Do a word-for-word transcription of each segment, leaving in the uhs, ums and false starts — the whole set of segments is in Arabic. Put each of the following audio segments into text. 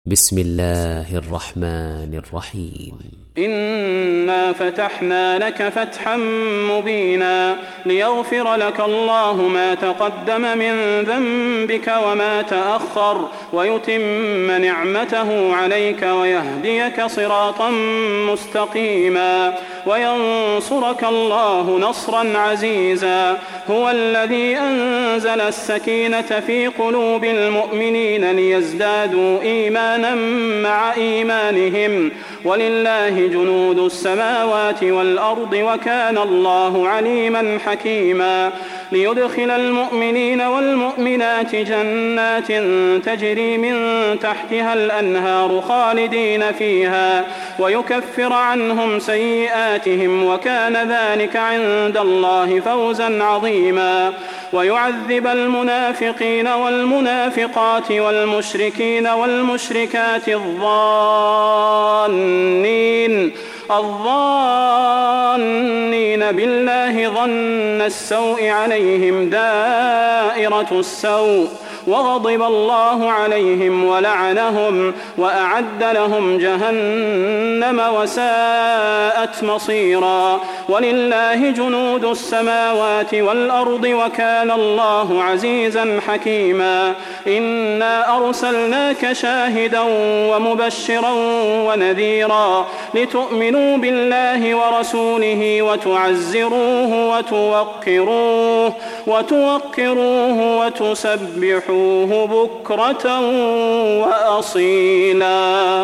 بسم الله الرحمن الرحيم. إنا فتحنا لك فتحا مبينا ليغفر لك الله ما تقدم من ذنبك وما تأخر ويتم نعمته عليك ويهديك صراطا مستقيما وينصرك الله نصرا عزيزا. هو الذي أنزل السكينة في قلوب المؤمنين ليزدادوا إيمانا مع إيمانهم ولله جنود السماوات والأرض وكان الله عليما حكيما. ليدخل المؤمنين والمؤمنات جنات تجري من تحتها الأنهار خالدين فيها ويكفر عنهم سيئاتهم وكان ذلك عند الله فوزا عظيما. ويعذب المنافقين والمنافقات والمشركين والمشركات الظانين الظانين بالله ظن السوء عليهم دائرة السوء وغضب الله عليهم ولعنهم وأعد لهم جهنم وساءت مصيرا. ولله جنود السماوات والأرض وكان الله عزيزا حكيما. إنا أرسلناك شاهدا ومبشرا ونذيرا لتؤمنوا بالله ورسوله وتعزروه وتوقروه وتوقروه وتسبحوه بكرة وأصيلا.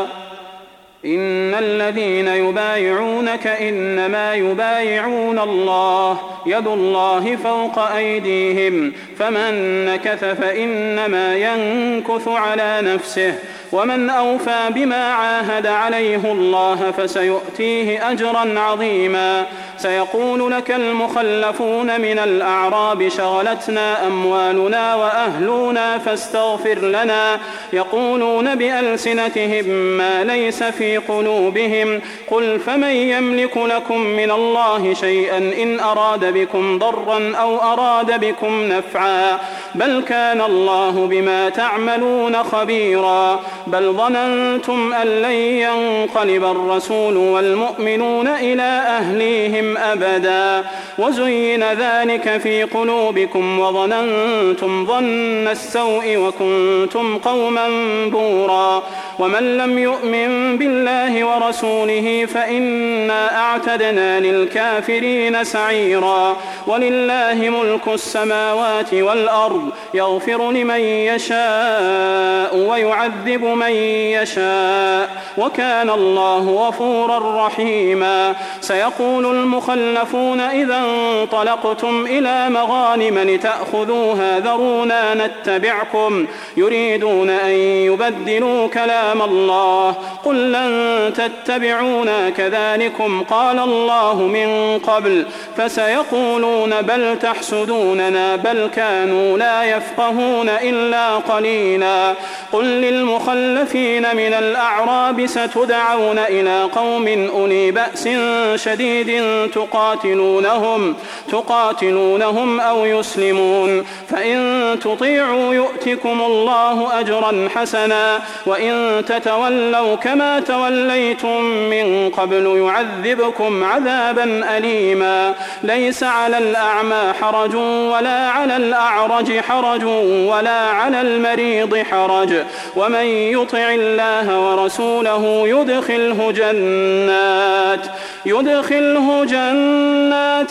إن الذين يبايعونك إنما يبايعون الله يد الله فوق أيديهم فمن نكث فإنما ينكث على نفسه ومن أوفى بما عاهد عليه الله فسيؤتيه أجرا عظيما. سيقول لك المخلفون من الأعراب شغلتنا أموالنا وأهلنا فاستغفر لنا يقولون بألسنتهم ما ليس في قلوبهم قل فمن يملك لكم من الله شيئا إن أراد بكم ضرا أو أراد بكم نفعا بل كان الله بما تعملون خبيرا. بل ظننتم أن لن ينقلب الرسول والمؤمنون إلى أهليهم أبدا وزين ذلك في قلوبكم وظننتم ظن السوء وكنتم قوما بورا. ومن لم يؤمن بالله ورسوله فإنا أعتدنا للكافرين سعيرا. ولله ملك السماوات والأرض يغفر لمن يشاء ويعذب من يشاء وكان الله غفورا رحيما. سيقول المخلفون إذا انطلقتم إلى مغانم لتأخذوها ذرونا نتبعكم يريدون أن يبدلوا كلام الله قل لن تتبعونا كذلكم قال الله من قبل فسيقولون بل تحسدوننا بل كانوا لا يفقهون إلا قليلا. قل للمخلفين من الأعراب ستدعون إلى قوم أولي بأس شديد تقاتلونهم تقاتلونهم أو يسلمون فإن تطيعوا يؤتكم الله أجرا حسنا وإن تتولوا كما توليتم من قبل يعذبكم عذابا أليما. ليس على الأعمى حرج ولا على الأعرج حرج ولا على المريض حرج ومن يطع الله ورسوله يدخله جنات يدخله جنات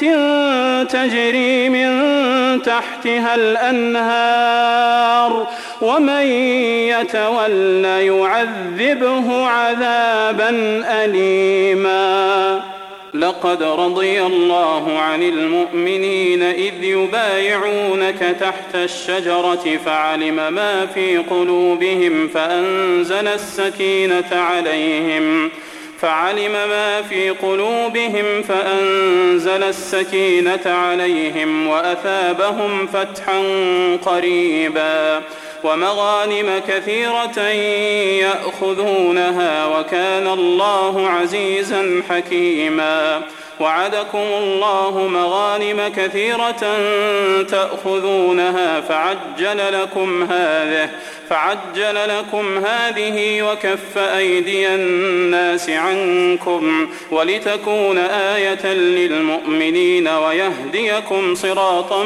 تجري من تحتها الأنهار ومن يتولى يعذبه عذابا أليما. لقد رضي الله عن المؤمنين إذ يبايعونك تحت الشجرة فعلم ما في قلوبهم فأنزل السكينة عليهم فعلم ما في قلوبهم فأنزل السكينة عليهم وأثابهم فتحا قريبا ومغانم كثيرة يأخذونها وكان الله عزيزا حكيما. وعدكم الله مغانم كثيرة تأخذونها فعجل لكم هذه فعجل لكم هذه وكف أيدي الناس عنكم ولتكون آية للمؤمنين ويهديكم صراطا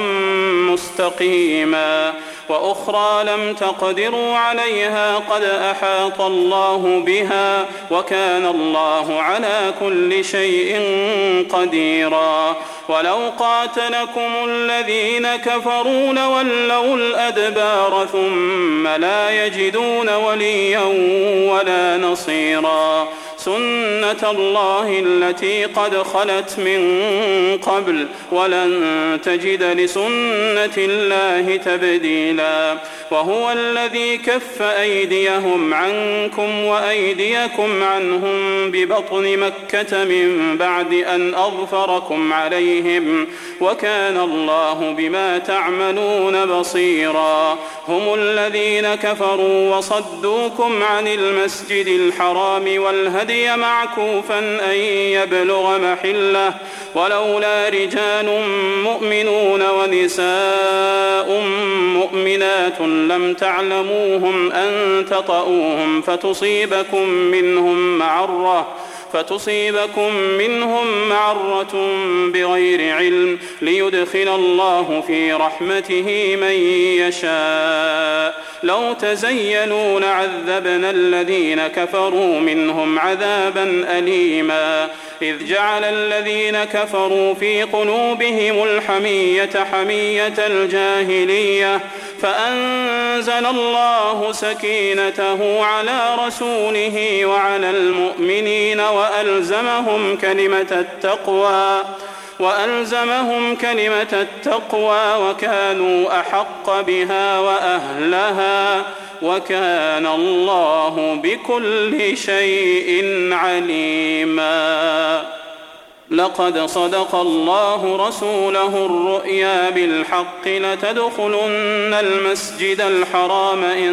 مستقيما وأخرى لم تقدروا عليها قد أحاط الله بها وكان الله على كل شيء قديرا ولو قاتلكم الذين كفروا لولوا الأدبار ثم لا يجدون وليا ولا نصيرا سنة الله التي قد خلت من قبل ولن تجد لسنة الله تبديلا وهو الذي كف أيديهم عنكم وأيديكم عنهم ببطن مكة من بعد أن أظفركم عليهم وكان الله بما تعملون بصيرا هم الذين كفروا وصدوكم عن المسجد الحرام والهدي معكوفا أن يبلغ محله ولولا رجال مؤمنون ونساء مؤمنات لم تعلموهم أن تطؤوهم فتصيبكم منهم معرة فتصيبكم منهم معرة بغير علم ليدخل الله في رحمته من يشاء لو تزينوا لعذبنا الذين كفروا منهم عذابا أليما إذ جعل الذين كفروا في قلوبهم الحمية حمية الجاهلية فأنزل الله سكينته على رسوله وعلى المؤمنين وألزمهم كلمة التقوى وألزمهم كلمة التقوى وكانوا أحق بها وأهلها وكان الله بكل شيء عليما لقد صدق الله رسوله الرؤيا بالحق لتدخلن المسجد الحرام إن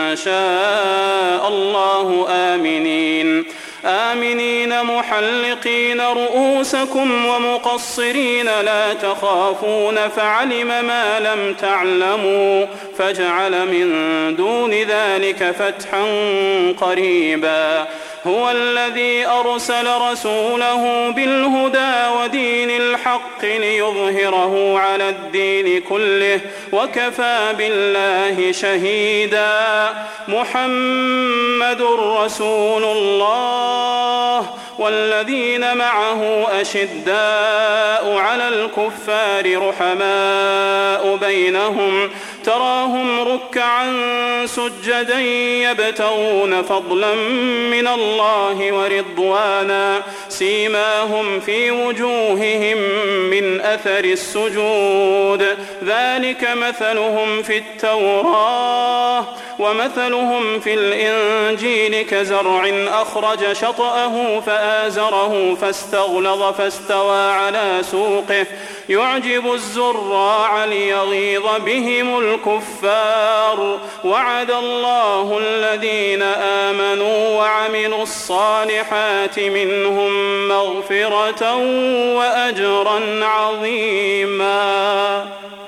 شاء الله آمنين آمنين محلقين رؤوسكم ومقصرين لا تخافون فعلم ما لم تعلموا فجعل من دون ذلك فتحا قريبا هو الذي أرسل رسوله بالهدى ودين الحق ليظهره على الدين كله وكفى بالله شهيدا محمد رسول الله والذين معه أشداء على الكفار رحماء بينهم تراهم ركعا سجدا يبتغون فضلا من الله ورضوانا سيماهم في وجوههم من أثر السجود ذلك مثلهم في التوراة ومثلهم في الإنجيل كزرع أخرج شطأه فآزره فاستغلظ فاستوى على سوقه يعجب الزراع ليغيظ بهم الكفار وعد الله الذين آمنوا وعملوا الصالحات منهم مغفرة وأجرا عظيما.